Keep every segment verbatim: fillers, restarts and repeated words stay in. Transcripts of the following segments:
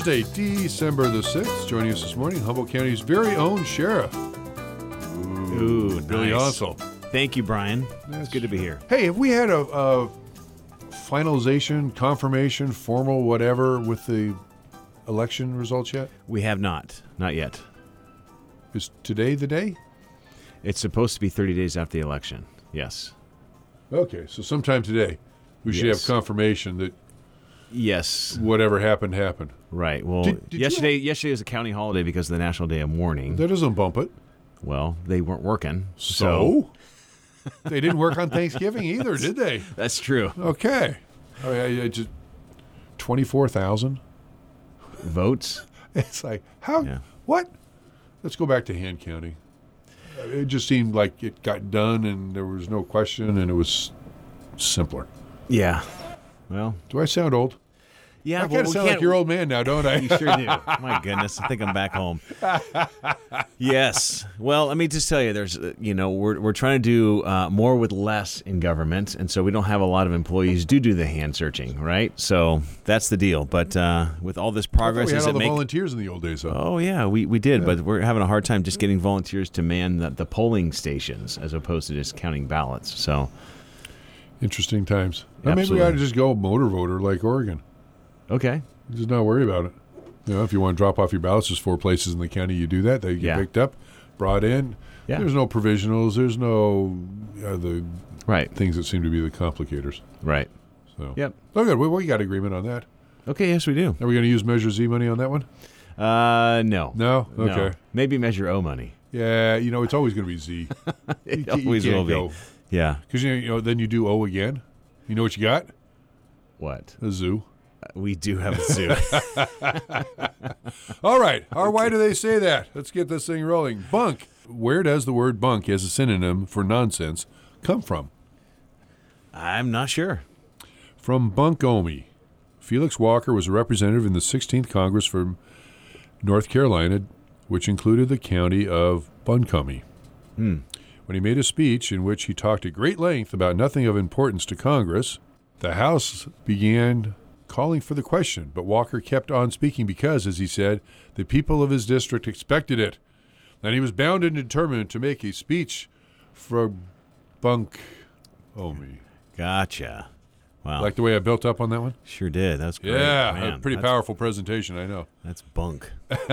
Thursday, December the sixth. Joining us this morning, Humboldt County's very own sheriff. Ooh, Ooh, Billy nice. Hansel. Thank you, Brian. That's- It's good to be here. Hey, have we had a, a finalization, confirmation, formal whatever with the election results yet? We have not. Not yet. Is today the day? It's supposed to be thirty days after the election. Yes. Okay, so sometime today we should have Yes. confirmation that Yes. whatever happened, happened. Right. Well, Did- did you- yesterday yesterday was a county holiday because of the National Day of Mourning. That doesn't bump it. Well, they weren't working. So? They didn't work on Thanksgiving either, did they? That's true. Okay. I mean, I, I just twenty-four thousand. Votes? It's like, how? Yeah. What? Let's go back to hand counting. It just seemed like it got done and there was no question and it was simpler. Yeah. Well, Do I sound old? yeah. I well, kind of we sound can't- like your old man now, don't I? You sure do. My goodness, I think I'm back home. Yes. Well, let me just tell you, there's, uh, you know, we're we're trying to do uh, more with less in government, and so we don't have a lot of employees do do the hand searching, right? So that's the deal. But uh, with all this I thought progress, we had does all it the make? volunteers in the old days, though. Oh yeah, we we did, but we're having a hard time just getting volunteers to man the, the polling stations as opposed to just counting ballots. So Interesting times. Well, maybe we Absolutely. ought to just go motor voter like Oregon. okay, Just not worry about it. You know, if you want to drop off your ballots, there's four places in the county you do that. They get Yeah. picked up, brought in. Yeah. There's no provisionals. There's no uh, the right, things that seem to be the complicators. right. So. Yep. Oh, good. We, we got agreement on that. Okay, yes, we do. Are we going to use Measure Z money on that one? Uh, no, No? No. Okay. Maybe Measure O money. Yeah, you know, it's always going to be Z. It always will be. Yeah. Because, you know, you know, then you do O again. You know what you got? What? A zoo. We do have a zoo. All right. Or why do they say that? Let's get this thing rolling. Bunk. Where does the word bunk as a synonym for nonsense come from? I'm not sure. From Bunkomi. Felix Walker was a representative in the sixteenth Congress from North Carolina, which included the county of Buncombe. Hmm. When he made a speech in which he talked at great length about nothing of importance to Congress, the House began calling for the question, but Walker kept on speaking because, as he said, the people of his district expected it, and he was bound and determined to make a speech for Bunkomi. Gotcha. Wow. Like the way I built up on that one? Sure did. That's great. Yeah, Man, a pretty that's, powerful presentation, I know. That's bunk.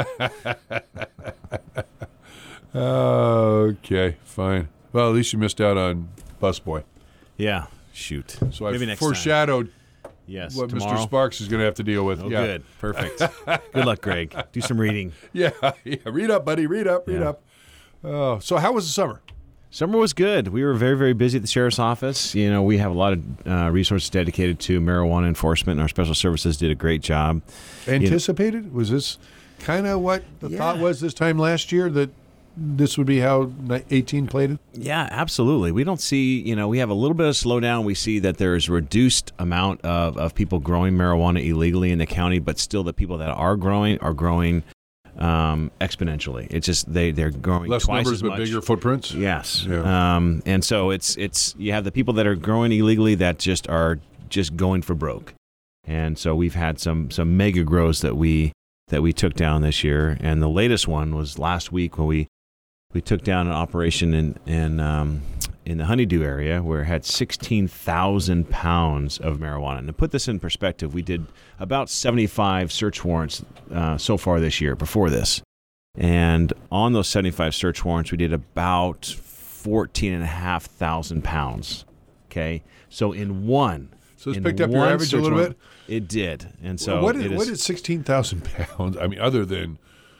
Okay, fine. Well, at least you missed out on Busboy. Yeah. Shoot. So I Maybe next time. foreshadowed Yes. what tomorrow. Mister Sparks is going to have to deal with. Oh, yeah. good. Perfect. Good luck, Greg. Do some reading. Yeah, yeah. Read up, buddy. Read up. Read Yeah. up. Oh, so how was the summer? Summer was good. We were very, very busy at the sheriff's office. You know, we have a lot of uh, resources dedicated to marijuana enforcement, and our special services did a great job. Anticipated? Was this kind of what the Yeah. thought was this time last year, that this would be how ni- eighteen played it? Yeah, absolutely. We don't see, you know, we have a little bit of slowdown. We see that there's reduced amount of, of people growing marijuana illegally in the county, but still the people that are growing are growing um, exponentially. It's just they, they're growing Less twice numbers, as but much. bigger footprints? Yes. Yeah. Um, and so it's it's you have the people that are growing illegally that just are just going for broke. And so we've had some some mega grows that we that we took down this year. And the latest one was last week when we we took down an operation in in um, in the Honeydew area where it had sixteen thousand pounds of marijuana. And to put this in perspective, we did about seventy-five search warrants uh, so far this year before this. And on those seventy-five search warrants, we did about fourteen and a half thousand pounds. Okay. So in one. So it's in picked up your one average a search little warrant, bit? It did. And so what is, it is, what is sixteen thousand pounds? I mean, other than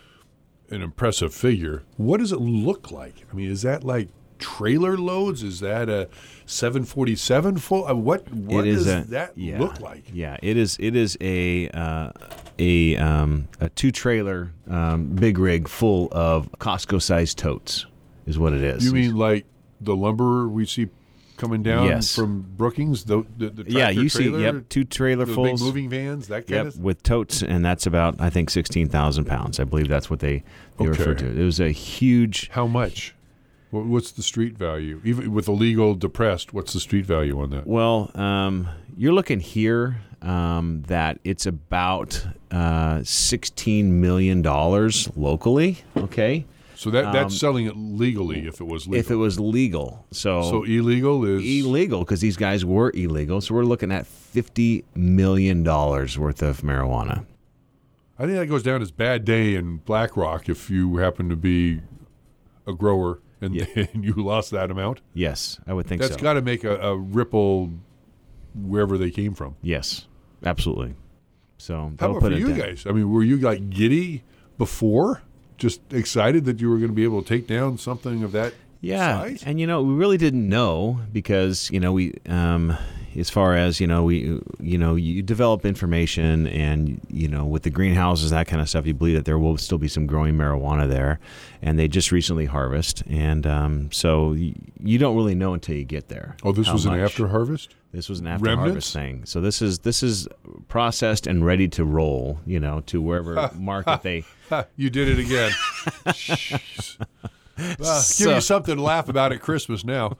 an impressive figure, what does it look like? I mean, is that like trailer loads? Is that a seven forty-seven full? Uh, what what it is does a, that yeah, look like? Yeah, it is. It is a uh, a um, a two trailer um, big rig full of Costco sized totes is what it is. You mean like the lumber we see coming down Yes. from Brookings? The, the, the yeah, tractor you see, trailer, yep, two trailer those fulls. big moving vans, that kind Yep, of. with totes, and that's about I think sixteen thousand pounds. I believe that's what they they Okay. refer to. It was a huge. How much? Well, what's the street value? Even with illegal depressed, what's the street value on that? Well, um, you're looking here um, that it's about uh, sixteen million dollars locally, okay? So that that's Um, selling it legally if it was legal. If it was legal. So, so illegal is illegal because these guys were illegal. So we're looking at fifty million dollars worth of marijuana. I think that goes down as bad day in Black Rock if you happen to be a grower and, Yeah. and you lost that amount. Yes, I would think That's so. got to make a, a ripple wherever they came from. Yes, absolutely. So How that'll about put for it you down. guys? I mean, were you like giddy before? Just excited that you were going to be able to take down something of that Yeah, size? and you know we really didn't know because you know we, um, as far as you know we, you know you develop information and you know with the greenhouses that kind of stuff, you believe that there will still be some growing marijuana there, and they just recently harvest, and um, so y- you don't really know until you get there. Oh, this how was an much. after harvest? This was an after Remnants? harvest thing. So this is this is processed and ready to roll. You know to wherever market they. Ha, you did it again. Jeez. Well, give So- you something to laugh about at Christmas now.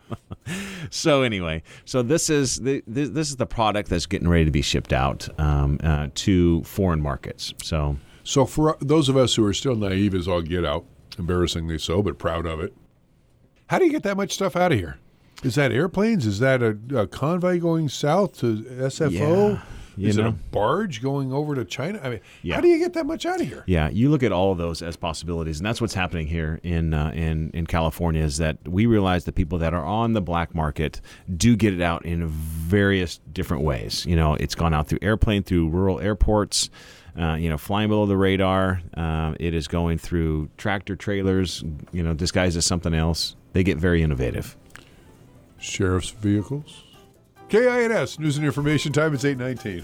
So anyway, so this is the this, this is the product that's getting ready to be shipped out um, uh, to foreign markets. So So for those of us who are still naive as all get out, embarrassingly so, but proud of it, how do you get that much stuff out of here? Is that airplanes? Is that a, a convoy going south to S F O? Yeah, you Is it a know. barge going over to China? I mean, Yeah. how do you get that much out of here? yeah, you look at all of those as possibilities, and that's what's happening here in uh, in in California. Is that we realize that people that are on the black market do get it out in various different ways. You know, it's gone out through airplane, through rural airports. Uh, you know, flying below the radar. Uh, it is going through tractor trailers. You know, disguised as something else. They get very innovative. Sheriff's vehicles. K I N S, News and Information Time, it's eight nineteen.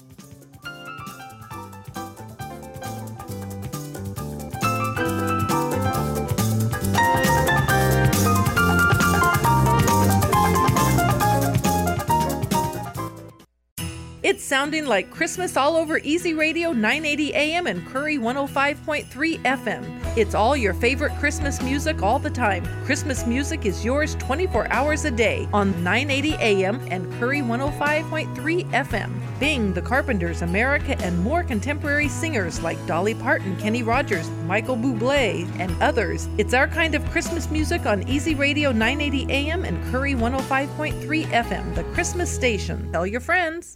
It's sounding like Christmas all over Easy Radio nine eighty A M and Curry one oh five point three F M. It's all your favorite Christmas music all the time. Christmas music is yours twenty-four hours a day on nine eighty A M and Curry one oh five point three F M. Bing, The Carpenters, America, and more contemporary singers like Dolly Parton, Kenny Rogers, Michael Bublé, and others. It's our kind of Christmas music on Easy Radio nine eighty A M and Curry one oh five point three F M, the Christmas station. Tell your friends.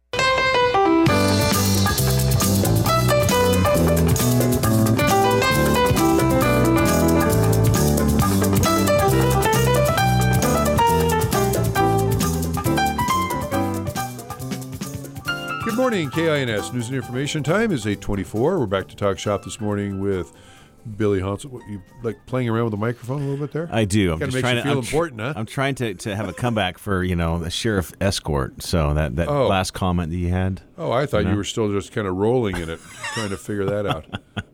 Good morning, K I N S, News and Information Time is eight twenty-four. We're back to Talk Shop this morning with Billy Hansel. What, you like playing around with the microphone a little bit there? I do. I'm Kinda just makes trying you to feel I'm tr- important, huh? I'm trying to, to have a comeback for you know the sheriff escort. So that, that Oh. last comment that you had. Oh, I thought No. you were still just kind of rolling in it, trying to figure that out.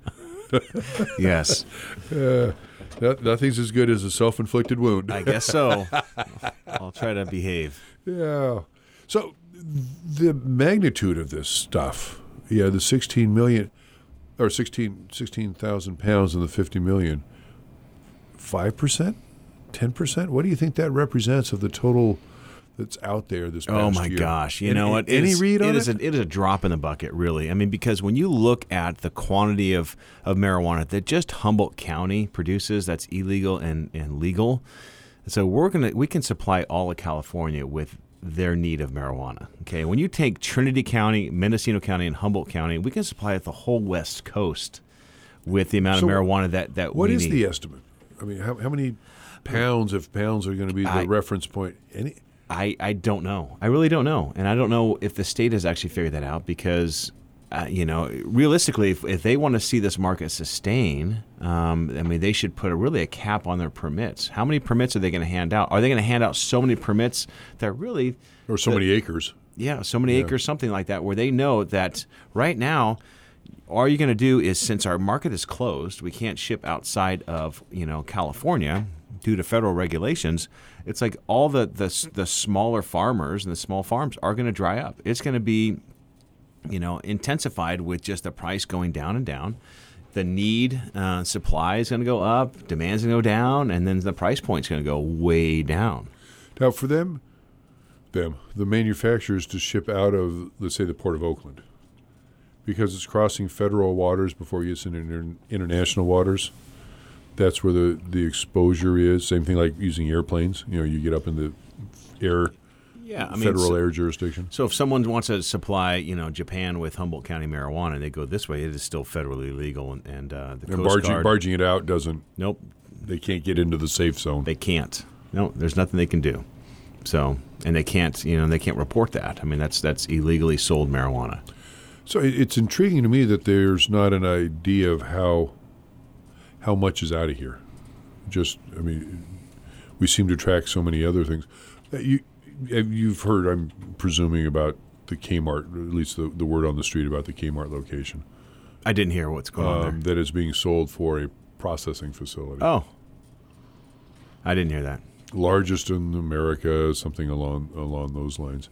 Yes, Uh, no- nothing's as good as a self-inflicted wound. I guess so. I'll try to behave. Yeah. So the magnitude of this stuff, yeah, the sixteen million or sixteen sixteen thousand pounds and the fifty million, five percent, ten percent. What do you think that represents of the total that's out there this past Oh my year? gosh! You Any- know what? Any It's- read on it it? is a, it is a drop in the bucket, really. I mean, because when you look at the quantity of, of marijuana that just Humboldt County produces, that's illegal and, and legal. So we're gonna we can supply all of California with their need of marijuana. Okay, when you take Trinity County, Mendocino County, and Humboldt County, we can supply the whole West Coast with the amount So of marijuana that that What we is need. the estimate? I mean, how, how many pounds, if pounds are going to be the I- reference point? Any? I, I don't know. I really don't know. And I don't know if the state has actually figured that out because, uh, you know, realistically, if, if they want to see this market sustain, um, I mean, they should put a, really a cap on their permits. How many permits are they going to hand out? Are they going to hand out so many permits that really, Or so The- many acres? yeah, so many Yeah. acres, something like that, where they know that right now, all you're going to do is, since our market is closed, we can't ship outside of, you know, California due to federal regulations. It's like all the the, the smaller farmers and the small farms are going to dry up. It's going to be, you know, intensified with just the price going down and down. the need uh, supply is going to go up, demand's going to go down, and then the price point's going to go way down. Now, for them, them, the manufacturers to ship out of, let's say, the Port of Oakland, because it's crossing federal waters before it gets into inter- international waters, that's where the, the exposure is. Same thing like using airplanes. You know, you get up in the air, yeah, I mean, federal so, air jurisdiction. So if someone wants to supply, you know, Japan with Humboldt County marijuana, and they go this way, it is still federally legal, and, and uh, the And Coast barging, Guard, barging it out doesn't. Nope, They can't get into the safe zone. they can't. No, there's nothing they can do. So, and they can't, you know, they can't report that. I mean, that's that's illegally sold marijuana. So it- it's intriguing to me that there's not an idea of how how much is out of here. Just, I mean, we seem to track so many other things. Uh, You, you've heard, I'm presuming, about the Kmart, at least the, the word on the street about the Kmart location, I didn't hear what's going on um, there. that is being sold for a processing facility. Oh, I didn't hear that. Largest in America, something along along those lines.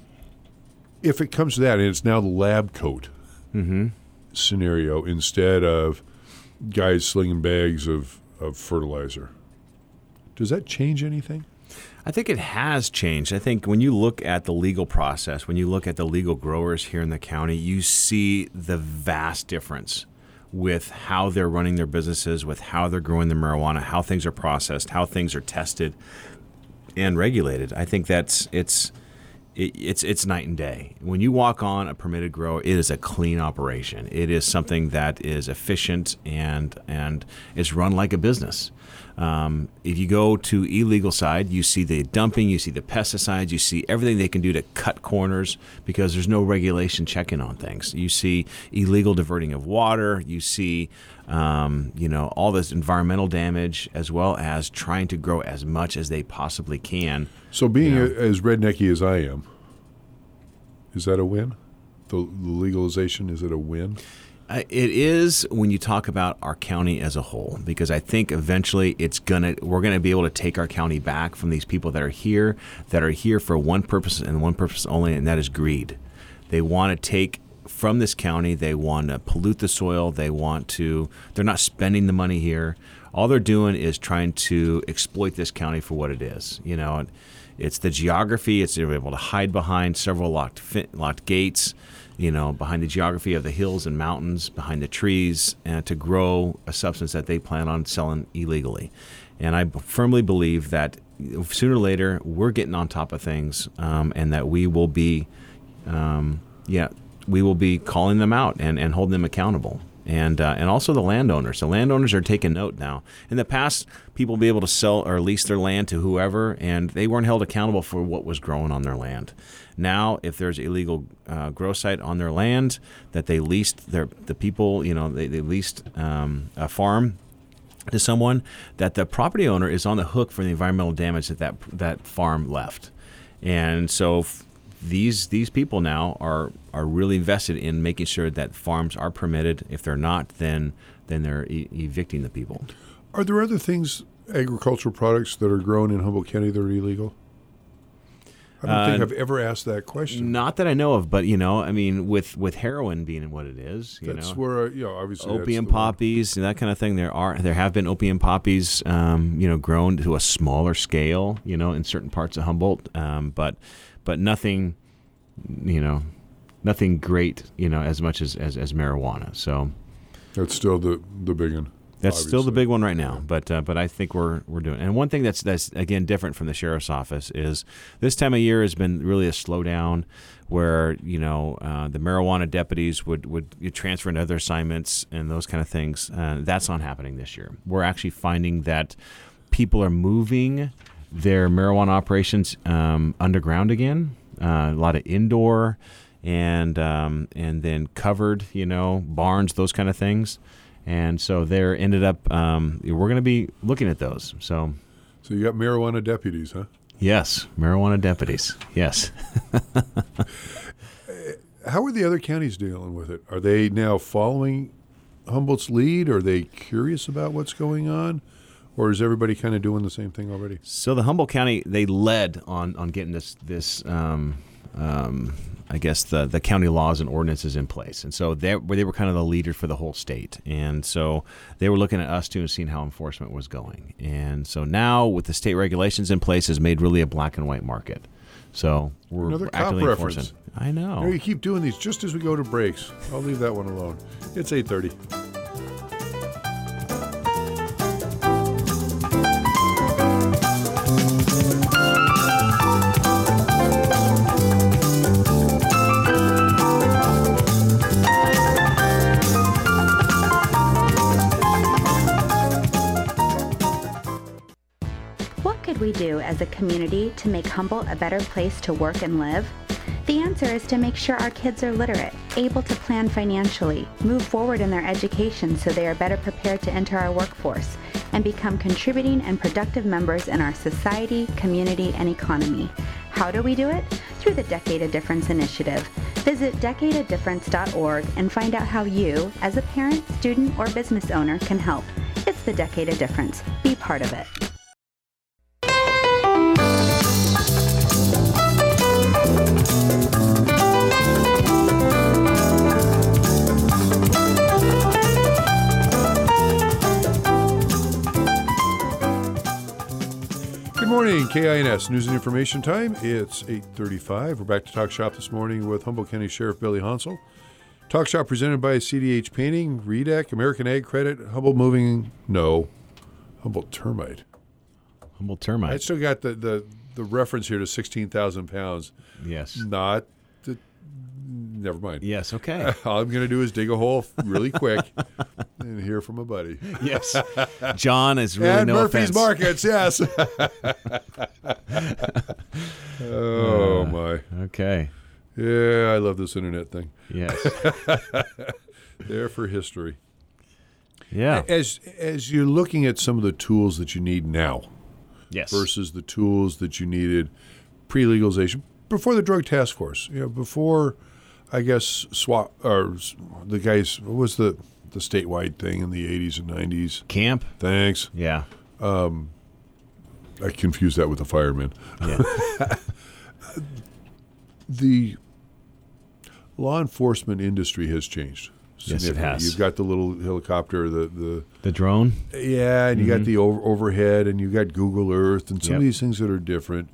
If it comes to that, and it's now the lab coat Mm-hmm. scenario instead of guys slinging bags of, of fertilizer, does that change anything? I think it has changed. I think when you look at the legal process, when you look at the legal growers here in the county, you see the vast difference with how they're running their businesses, with how they're growing their marijuana, how things are processed, how things are tested and regulated. I think that's it's it, it's it's night and day. When you walk on a permitted grow, it is a clean operation. It is something that is efficient and and is run like a business. Um, if you go to illegal side, you see the dumping, you see the pesticides, you see everything they can do to cut corners because there's no regulation checking on things. You see illegal diverting of water, you see um, you know all this environmental damage, as well as trying to grow as much as they possibly can. So being Yeah. a, as rednecky as I am, is that a win? The, the legalization, is it a win? Uh, it is when you talk about our county as a whole, because I think eventually it's gonna we're gonna be able to take our county back from these people that are here, that are here for one purpose and one purpose only, and that is greed. They want to take from this county. They want to pollute the soil. They want to. They're not spending the money here. All they're doing is trying to exploit this county for what it is. You know, it's the geography. It's they're able to hide behind several locked locked gates. You know, behind the geography of the hills and mountains, behind the trees, and to grow a substance that they plan on selling illegally. And I b- firmly believe that sooner or later we're getting on top of things, um, and that we will be, um, yeah, we will be calling them out and, and holding them accountable. And uh, and also the landowners. The landowners are taking note now. In the past, people would be able to sell or lease their land to whoever, and they weren't held accountable for what was growing on their land. Now, if there's illegal uh, grow site on their land that they leased, their the people, you know, they, they leased um, a farm to someone, that the property owner is on the hook for the environmental damage that that, that farm left. And so f- these these people now are are really invested in making sure that farms are permitted. If they're not, then then they're e- evicting the people. Are there other things, agricultural products that are grown in Humboldt County that are illegal? I don't think Uh, I've ever asked that question. Not that I know of, but you know, I mean, with, with heroin being what it is, you That's know, where, I, you know, obviously that's opium the one. poppies, that kind of thing. There are there have been opium poppies, um, you know, grown to a smaller scale, you know, in certain parts of Humboldt, um, but but nothing, you know, nothing great, you know, as much as, as, as marijuana. So That's still the, the big one. that's still the obviously. big one right now. But uh, but I think we're we're doing. And one thing that's that's again different from the sheriff's office is this time of year has been really a slowdown, where you know uh, the marijuana deputies would would transfer into other assignments and those kind of things. Uh, that's not happening this year. We're actually finding that people are moving their marijuana operations um, underground again. Uh, a lot of indoor and um, and then covered, you know, barns, those kind of things. And so there ended up, um, we're going to be looking at those. So, So you got marijuana deputies, huh? yes, marijuana deputies. Yes. How are the other counties dealing with it? Are they now following Humboldt's lead? Are they curious about what's going on? Or is everybody kind of doing the same thing already? So the Humboldt County, they led on, on getting this this um, um, I guess the the county laws and ordinances in place, and so they they were kind of the leader for the whole state, and so they were looking at us too and seeing how enforcement was going, and so now with the state regulations in place, has made really a black and white market. So we're Another cop actively reference. enforcing. I know. You know, you keep doing these just as we go to breaks. I'll leave that one alone. It's eight thirty. We do as a community to make Humboldt a better place to work and live? The answer is to make sure our kids are literate, able to plan financially, move forward in their education so they are better prepared to enter our workforce, and become contributing and productive members in our society, community, and economy. How do we do it? Through the Decade of Difference initiative. Visit decade of difference dot org and find out how you, as a parent, student, or business owner, can help. It's the Decade of Difference. Be part of it. Good morning, K I N S News and Information Time. It's eight thirty-five. We're back to Talk Shop this morning with Humboldt County Sheriff Billy Hansel. Talk Shop presented by C D H Painting, R E D A C, American Ag Credit, Humboldt Moving, no, Humboldt Termite. Humboldt Termite. I still got the, the, the reference here to sixteen thousand pounds. Yes. Not, the, never mind. Yes, okay. All I'm going to do is dig a hole really quick and hear from a buddy. Yes. John is really and no Murphy's offense. Markets, yes. Oh, uh, my. Okay. Yeah, I love this internet thing. Yes. There for history. Yeah. As as you're looking at some of the tools that you need now yes. versus the tools that you needed pre-legalization, before the Drug Task Force, you know, before, I guess, SWAT, or the guys, what was the, the statewide thing in the eighties and nineties? Camp? Thanks. Yeah. Um, I confused that with the firemen. Yeah. The law enforcement industry has changed. Yes, it has. You've got the little helicopter, the the, the drone. Yeah, and you mm-hmm. got the over, overhead, and you got Google Earth, and some yep. of these things that are different.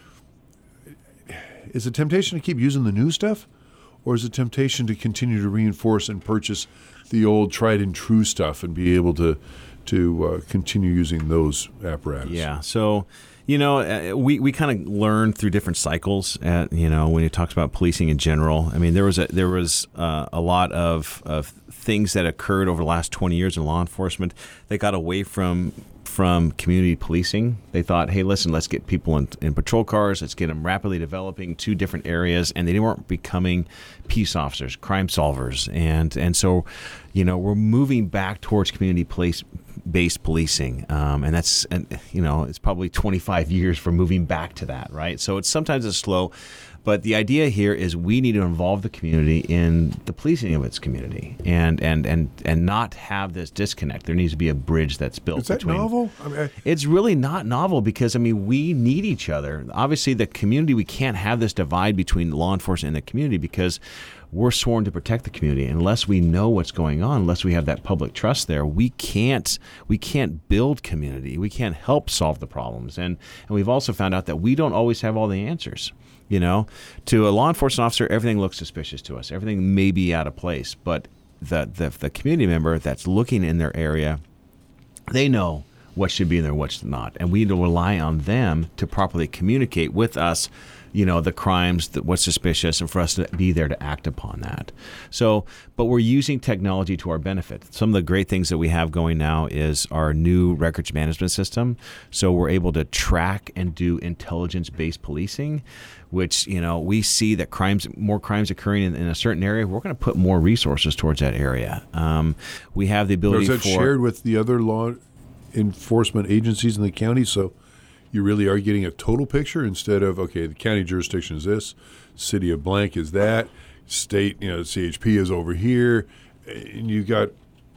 Is it temptation to keep using the new stuff, or is it temptation to continue to reinforce and purchase the old tried and true stuff and be able to to uh, continue using those apparatus? Yeah. So, you know, uh, we, we kind of learn through different cycles. At, you know, when it talks about policing in general, I mean, there was a, there was uh, a lot of of things that occurred over the last twenty years in law enforcement. They got away from from community policing. They thought, hey, listen, let's get people in, in patrol cars. Let's get them rapidly developing to different areas, and they weren't becoming peace officers, crime solvers, and and so, you know, we're moving back towards community police. based policing, um, and that's, and, you know, it's probably twenty-five years for moving back to that, right? So it's sometimes it's slow, but the idea here is we need to involve the community in the policing of its community, and and and and not have this disconnect. There needs to be a bridge that's built. Is that between, novel? I mean, I, it's really not novel because, I mean, we need each other. Obviously, the community, we can't have this divide between law enforcement and the community because we're sworn to protect the community. Unless we know what's going on, unless we have that public trust there, we can't we can't build community. We can't help solve the problems. And and we've also found out that we don't always have all the answers. You know, to a law enforcement officer, everything looks suspicious to us. Everything may be out of place, but the the, the community member that's looking in their area, they know what should be in there, what's not, and we need to rely on them to properly communicate with us, you know, the crimes, that what's suspicious, and for us to be there to act upon that. So, but we're using technology to our benefit. Some of the great things that we have going now is our new records management system. So we're able to track and do intelligence-based policing, which, you know, we see that crimes, more crimes occurring in, in a certain area. We're going to put more resources towards that area. Um, we have the ability is that for shared with the other law enforcement agencies in the county, so you really are getting a total picture instead of, okay, the county jurisdiction is this, city of blank is that, state, you know, C H P is over here, and you got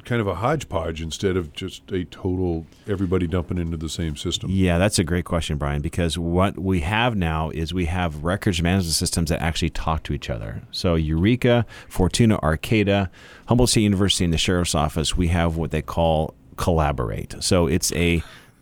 kind of a hodgepodge instead of just a total everybody dumping into the same system? Yeah, that's a great question, Brian, because what we have now is we have records management systems that actually talk to each other. So Eureka, Fortuna, Arcata, Humboldt State University, and the Sheriff's Office, we have what they call Collaborate. So it's a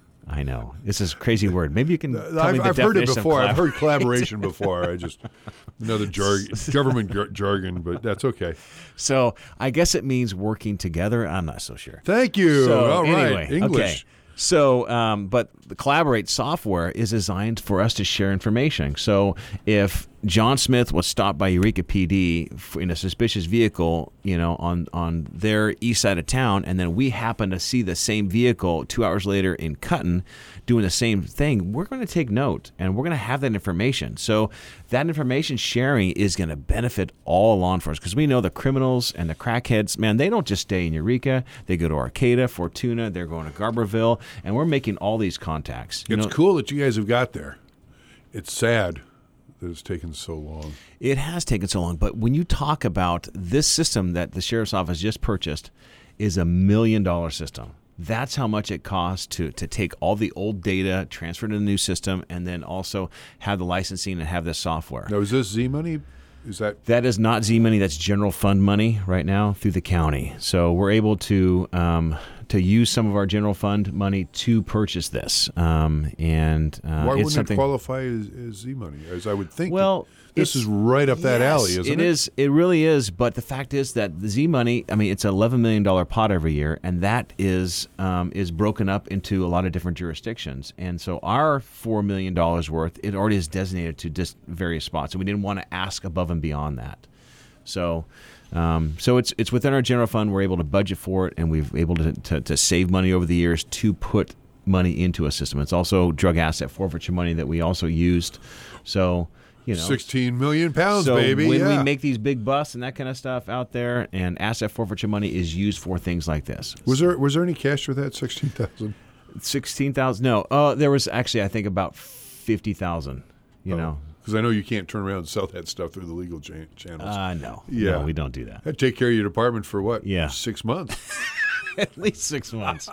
I know. This is a crazy word. Maybe you can tell I've, me the I've heard it definition of before. I've heard collaboration. collaboration before. I just, another jargon, government jar- jargon, but that's okay. So I guess it means working together. I'm not so sure. Thank you. So, All anyway, right. English. Okay. So, um, but the Collaborate software is designed for us to share information. So if John Smith was stopped by Eureka P D in a suspicious vehicle, you know, on, on their east side of town, and then we happen to see the same vehicle two hours later in Cutton doing the same thing, we're going to take note, and we're going to have that information. So that information sharing is going to benefit all law enforcement, because we know the criminals and the crackheads, man, they don't just stay in Eureka. They go to Arcata, Fortuna, they're going to Garberville, and we're making all these contacts. You it's know, cool that you guys have got there. It's sad that it's taken so long. It has taken so long, but when you talk about this system that the Sheriff's Office just purchased is a million dollar system. That's how much it costs to, to take all the old data, transfer it to the new system, and then also have the licensing and have the software. Now, is this Z-Money? Is that That is not Z-Money. That's general fund money right now through the county. So we're able to um, to use some of our general fund money to purchase this. Um, and uh, why it's wouldn't something, it qualify as, as Z-Money? As I would think. Well, this it's- is right up that yes, alley, isn't it? It is. It really is. But the fact is that the Z-Money, I mean, it's an eleven million dollars pot every year, and that is um, is broken up into a lot of different jurisdictions. And so our four million dollars worth, it already is designated to just various spots, and we didn't want to ask above and beyond that. So um, so it's it's within our general fund. We're able to budget for it, and we've able to, to, to save money over the years to put money into a system. It's also drug asset forfeiture money that we also used. So, you know, sixteen million pounds, so baby. when yeah. we make these big busts and that kind of stuff out there, and asset forfeiture money is used for things like this. was there was there any cash for that sixteen thousand? sixteen thousand? No. Uh, there was actually, I think, about fifty thousand, you know. Because I know you can't turn around and sell that stuff through the legal cha- channels. Uh, no. Yeah. No, we don't do that. That'd take care of your department for what? Yeah. Six months. At least six months.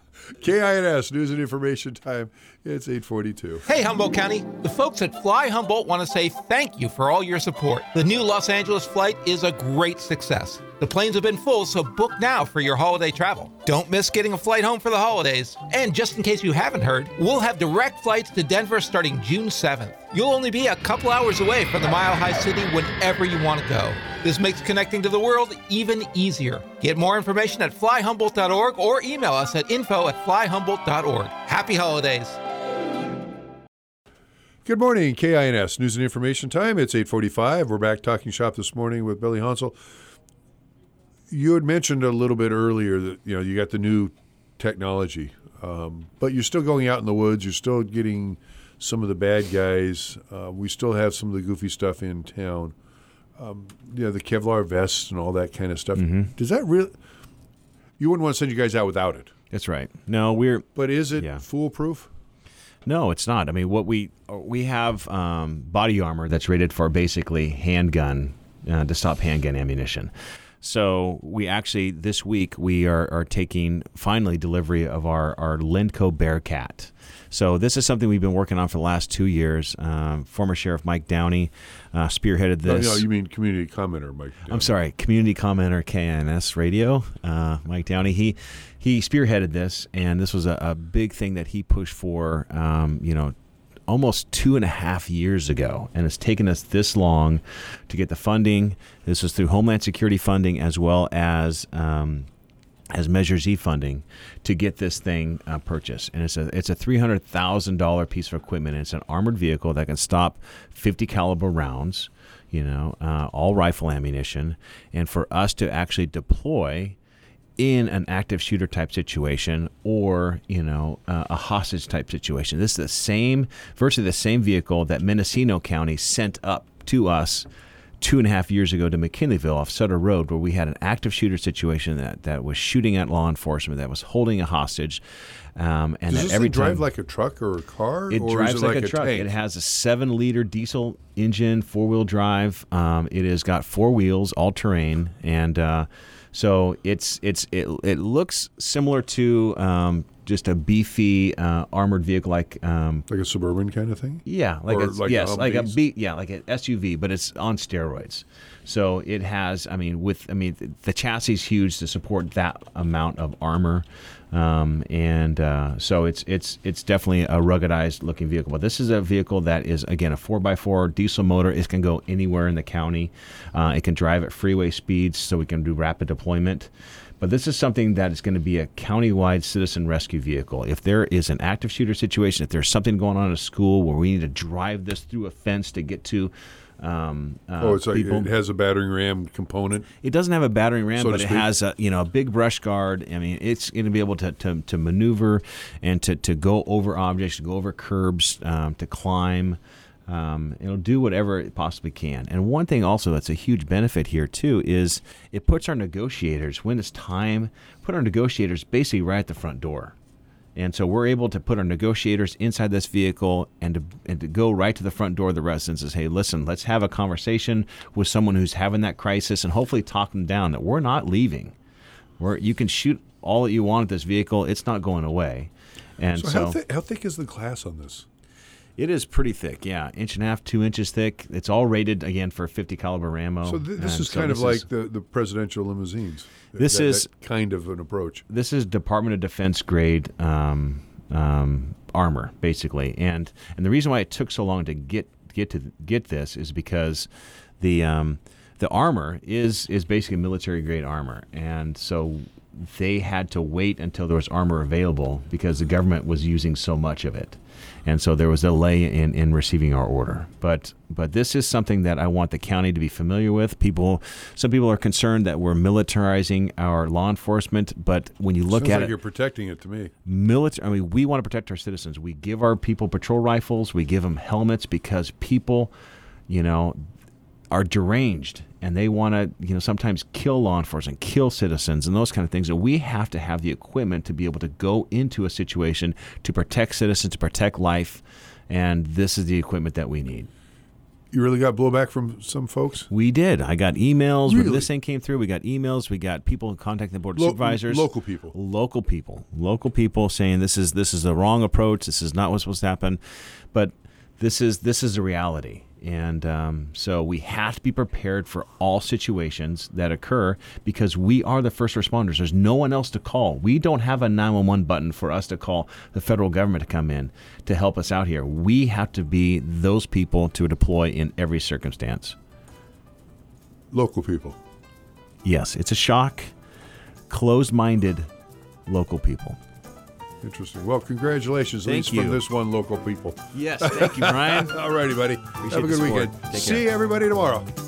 K I N S, News and Information Time. It's eight forty-two. Hey, Humboldt County. The folks at Fly Humboldt want to say thank you for all your support. The new Los Angeles flight is a great success. The planes have been full, so book now for your holiday travel. Don't miss getting a flight home for the holidays. And just in case you haven't heard, we'll have direct flights to Denver starting June seventh. You'll only be a couple hours away from the Mile High City whenever you want to go. This makes connecting to the world even easier. Get more information at fly humboldt dot org or email us at info at fly humboldt dot org. Happy holidays. Good morning, K I N S, News and Information Time. It's eight forty-five. We're back talking shop this morning with Billy Hansel. You had mentioned a little bit earlier that, you know, you got the new technology, um, but you're still going out in the woods. You're still getting some of the bad guys. Uh, we still have some of the goofy stuff in town. Um, you know, the Kevlar vests and all that kind of stuff. Mm-hmm. Does that really... You wouldn't want to send you guys out without it. That's right. No, we're... But is it Yeah. foolproof? No, it's not. I mean, what we we have um, body armor that's rated for basically handgun uh, to stop handgun ammunition. So we actually this week we are, are taking finally delivery of our our Lindco Bearcat. So this is something we've been working on for the last two years. Um, former Sheriff Mike Downey uh, spearheaded this. No, no, you mean community commenter, Mike. I'm sorry, community commenter K I N S Radio, uh, Mike Downey. He he spearheaded this, and this was a, a big thing that he pushed for, um, you know, almost two and a half years ago, and it's taken us this long to get the funding. This was through Homeland Security funding as well as um, as Measure Z funding to get this thing uh, purchased. And it's a it's a three hundred thousand dollars piece of equipment. And it's an armored vehicle that can stop fifty caliber rounds, you know, uh, all rifle ammunition. And for us to actually deploy in an active shooter type situation or, you know, uh, a hostage type situation. This is the same, virtually the same vehicle that Mendocino County sent up to us two and a half years ago to McKinleyville off Sutter Road, where we had an active shooter situation that, that was shooting at law enforcement, that was holding a hostage. Um, and Does that this every thing drive time, like a truck or a car? it or drives is it like, like a, truck. tank? It has a seven liter diesel engine, four wheel drive. Um, it has got four wheels, all terrain, and uh, So it's it's it, it looks similar to um, just a beefy uh, armored vehicle, like um, like a Suburban kind of thing. Yeah, like Or a, like yes, a like a Humvees? B, yeah, like an S U V, but it's on steroids. So it has, I mean, with I mean the chassis is huge to support that amount of armor, um, and uh, so it's it's it's definitely a ruggedized looking vehicle. But this is a vehicle that is again a four by four diesel motor. It can go anywhere in the county. Uh, it can drive at freeway speeds, so we can do rapid deployment. But this is something that is going to be a countywide citizen rescue vehicle. If there is an active shooter situation, if there's something going on in a school where we need to drive this through a fence to get to um, uh, Oh, it's like people. it has a battering ram component. It doesn't have a battering ram, So to but it speak. has a you know a big brush guard. I mean, it's going to be able to, to, to maneuver and to, to go over objects, to go over curbs, um, to climb. Um, it'll do whatever it possibly can. And one thing also that's a huge benefit here too is it puts our negotiators, when it's time, put our negotiators basically right at the front door. And so we're able to put our negotiators inside this vehicle and to, and to go right to the front door of the residence and say, hey, listen, let's have a conversation with someone who's having that crisis and hopefully talk them down that we're not leaving. We're, you can shoot all that you want at this vehicle. It's not going away. And So, so, how, thi- how thick is the glass on this? it is pretty thick, yeah, inch and a half, two inches thick. It's all rated again for fifty caliber ammo. So th- this And is so kind of this like is- the, the presidential limousines. This That- is- that kind of an approach. this is Department of Defense grade um, um, armor, basically, and and the reason why it took so long to get get to get this is because the um, the armor is is basically military grade armor, and so they had to wait until there was armor available because the government was using so much of it. And so there was a delay in, in receiving our order. But but this is something that I want the county to be familiar with. People, some people are concerned that we're militarizing our law enforcement, but when you look Sounds at like it, you're protecting it to me. military. I mean, we want to protect our citizens. We give our people patrol rifles. We give them helmets because people, you know, are deranged and they want to, you know, sometimes kill law enforcement, kill citizens, and those kind of things. And we have to have the equipment to be able to go into a situation to protect citizens, to protect life. And this is the equipment that we need. You really got blowback from some folks? We did. I got emails when Really? this thing came through. We got emails. We got people contacting the board of Lo- supervisors. local people. Local people. Local people saying this is this is the wrong approach. This is not what's supposed to happen. But this is this is a reality. And um, so we have to be prepared for all situations that occur because we are the first responders. There's no one else to call. We don't have a nine one one button for us to call the federal government to come in to help us out here. We have to be those people to deploy in every circumstance. Local people. Yes, it's a shock. Closed-minded local people. Interesting. Well, congratulations, at Thank least from you. this one local people. Yes, thank you, Brian. All righty, buddy. Appreciate Have a the good support. weekend. Take See care. everybody tomorrow.